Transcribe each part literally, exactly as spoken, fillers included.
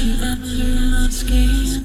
you under my skin.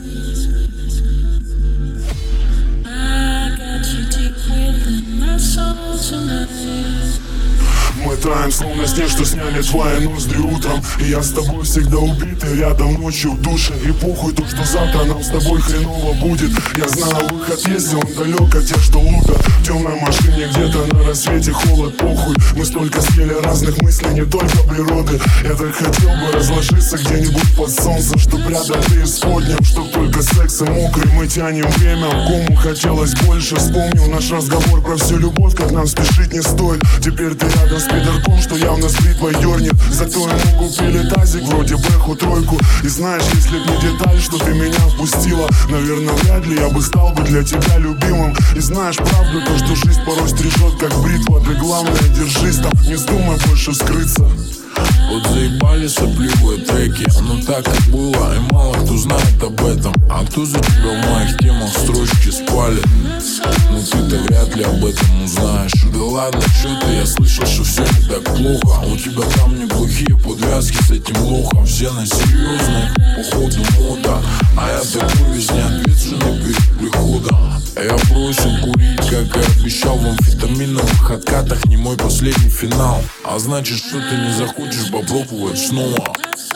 I got you deep within my soul tonight. Мы таем, словно снег, что сняли твои ноздри утром. И я с тобой всегда убитый, рядом ночью в душе. И похуй то, что завтра нам с тобой хреново будет. Я знаю выход есть, он далек от тех, что лупят. В темной машине где-то на рассвете холод, похуй. Мы столько съели разных мыслей, не только природы. Я так хотел бы разложиться где-нибудь под солнцем, чтоб рядом ты исходнем, чтоб только секс и мокрый. Мы тянем время в кому, хотелось больше. Вспомнил наш разговор про всю любовь, как нам спешить не стоит. Теперь ты рядом с пидорком, что явно с бритвой дернет. Зато ему купили тазик, вроде бэху тройку. И знаешь, если б не деталь, что ты меня впустила, наверное, вряд ли я бы стал бы для тебя любимым. И знаешь правду, то, что жизнь порой стрижет, как бритва. Ты главное, держись там, не вздумай больше скрыться. Вот заебали сопливые треки, но так и было, и мало кто знает об этом. А кто за тебя в моих темах строчки спалит? Но ты-то вряд ли об этом узнаешь. Да ладно, чё ты, я слышал, что все не так плохо. У тебя там неплохие подвязки с этим лохом. Все на серьезных, походу мода. А я такой весь неответственный перед приходом. Я бросил курить, как и обещал. В амфетаминовых откатах не мой последний финал. А значит, что ты не захочешь попробовать снова.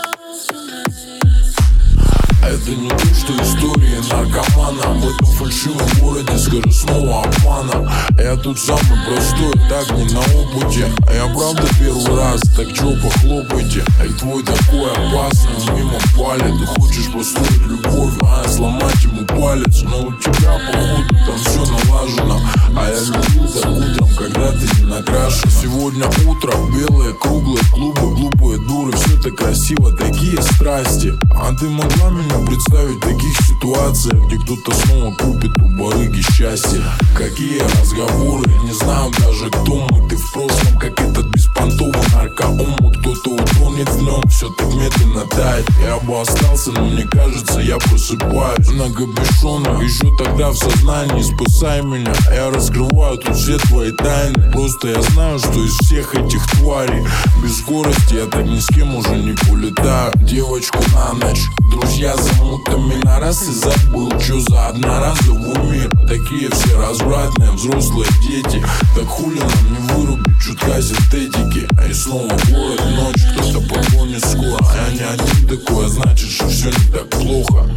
Это не то, что истории наркомана. В этом фальшивом городе скоростного обмана. Я тут самый простой, так не на опыте. Я правда первый раз, так чё похлопайте. И твой такой опасный мимо палит. Ты хочешь построить любовь, а я сломать ему палец. Но у тебя походу там все налажено. А я люблю так утром, когда ты не накрашен. Сегодня утро, белые круглые клубы, глупые дуры. Все так красиво, такие страсти. А ты могла меня представить в таких ситуациях, где кто-то снова купит у барыги счастье? Какие разговоры, не знаю даже кто мы. Ты в прошлом, как этот беспонтовый наркоумут. Кто-то утонет в нем, все так медленно тает. Я бы остался, но мне кажется, я просыпаюсь на капюшонах. Еще тогда в сознании, спасай меня. Я раскрываю тут все твои тайны. Просто я знаю, что из всех этих тварей без скорости я так ни с кем уже не полетаю. Девочку на ночь, друзья замутами на раз и забыл, что за одноразовый мир. Такие все развратные, взрослые дети. Так хули нам не вырубить чутка синтетики. И снова город, ночь, кто-то погонит скоро. Я не один такой, а значит, что все не так плохо.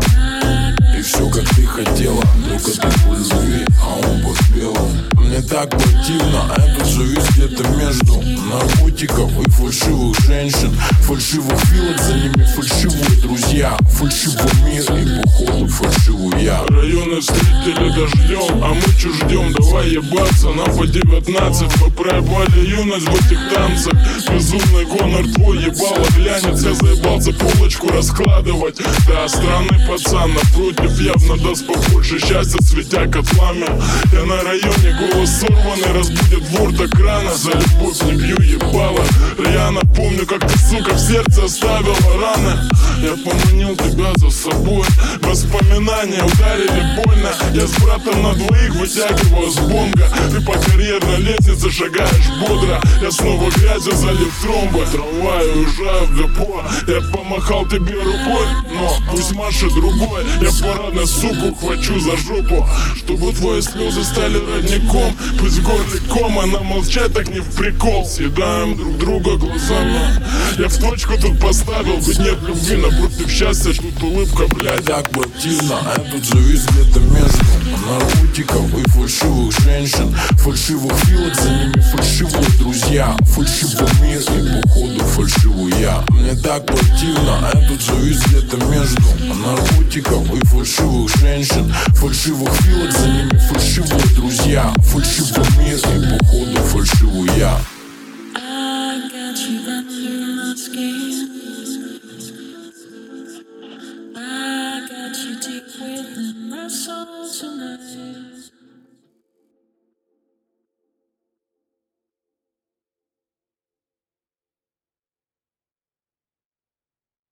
И все как ты хотела, только ты по любви, а он по белому. Мне так противно, а я тут завис где-то между наркотиков и фальшивых женщин. Фальшивых вилок, за ними фальшивые друзья. Фальшивый мир и походу фальшивый я. Районы встретили дождем, а мы чё ждем? Давай ебаться, нам по девятнадцать. Мы проебали юность в этих танцах. Безумный гонор твой ебало глянец. Я заебался полочку раскладывать. Да, странный пацан напротив явно даст побольше счастья, светя котлами. Я на районе, голос сорванный, разбудит вор так рано. За любовь не бью ебало. Рьяно помню, как ты, сука, в сердце оставила раны. Я поманил тебя за собой. Воспоминания ударили больно. Я с братом на двоих вытягиваю с бонга. Ты по карьерной лестнице шагаешь бодро. Я снова грязью залив тромбы. Трамвай, уезжаю в депо. Я помахал тебе рукой, но пусть машет другой. Я парадно суку хвачу за жопу, чтобы твои слезы стали родником. Пусть в горле ком, она молчать так не в прикол. Съедаем друг друга глазами. Я в точку тут поставил, ведь нет любви напротив счастья. Тут улыбка, блядь. Так противно, а я тут завис где-то между наркотиков и фальшивых женщин. Фальшивых вилок, за ними фальшивые друзья. Фальшивый мир и походу фальшивый я. Мне так противно, а я тут завис где-то между наркотиков и фальшивых женщин. Фальшивых вилок, за ними фальшивые друзья. Фальшивый мир и походу фальшивый я. I got you under my skin. I got you deep within my soul tonight.